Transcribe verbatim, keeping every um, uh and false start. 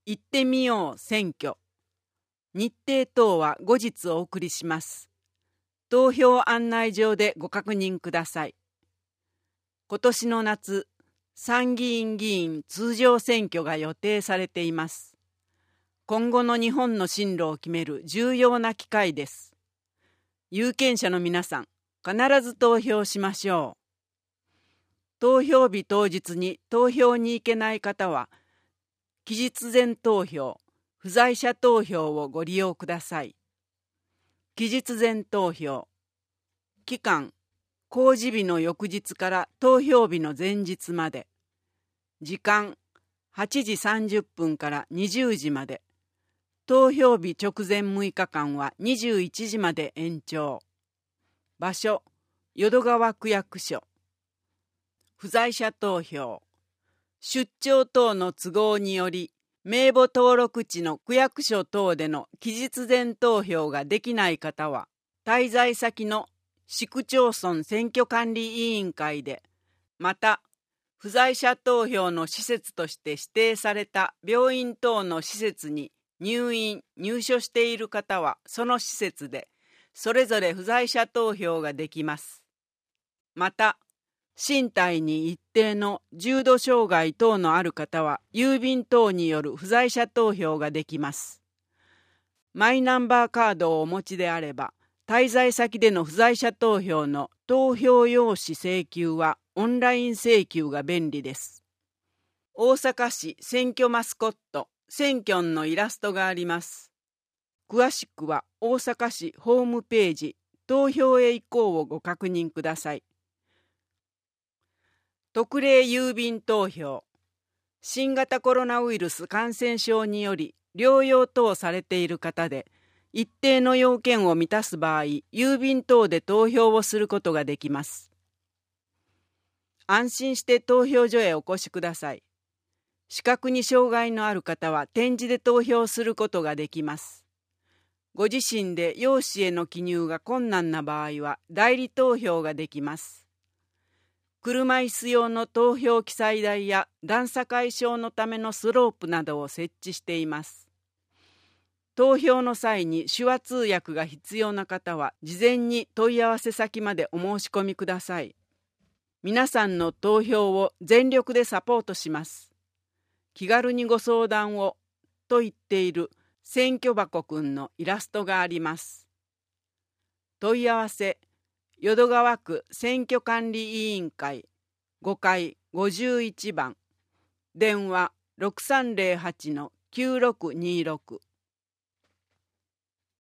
行ってみよう選挙。日程等は後日お送りします。投票案内状でご確認ください。今年の夏、参議院議員通常選挙が予定されています。今後の日本の進路を決める重要な機会です。有権者の皆さん、必ず投票しましょう。投票日当日に投票に行けない方は、期日前投票、不在者投票をご利用ください。期日前投票。期間、公示日の翌日から投票日の前日まで。時間、はちじさんじゅっぷんからにじゅうじまで。投票日直前むいかかんはにじゅういちじまで延長。場所、淀川区役所。不在者投票。出張等の都合により、名簿登録地の区役所等での期日前投票ができない方は、滞在先の市区町村選挙管理委員会で、また、不在者投票の施設として指定された病院等の施設に入院・入所している方は、その施設で、それぞれ不在者投票ができます。また、身体に一定の重度障害等のある方は、郵便等による不在者投票ができます。マイナンバーカードをお持ちであれば、滞在先での不在者投票の投票用紙請求はオンライン請求が便利です。大阪市選挙マスコット、選挙のイラストがあります。詳しくは大阪市ホームページ、投票へ行こうをご確認ください。特例郵便投票。新型コロナウイルス感染症により療養等されている方で、一定の要件を満たす場合、郵便等で投票をすることができます。安心して投票所へお越しください。視覚に障害のある方は点字で投票することができます。ご自身で用紙への記入が困難な場合は代理投票ができます。車椅子用の投票記載台や段差解消のためのスロープなどを設置しています。投票の際に手話通訳が必要な方は事前に問い合わせ先までお申し込みください。皆さんの投票を全力でサポートします。気軽にご相談をと言っている選挙箱くんのイラストがあります。問い合わせ淀川区選挙管理委員会ごかいごじゅういちばん、電話 ろくさんぜろはちのきゅうろくにろく。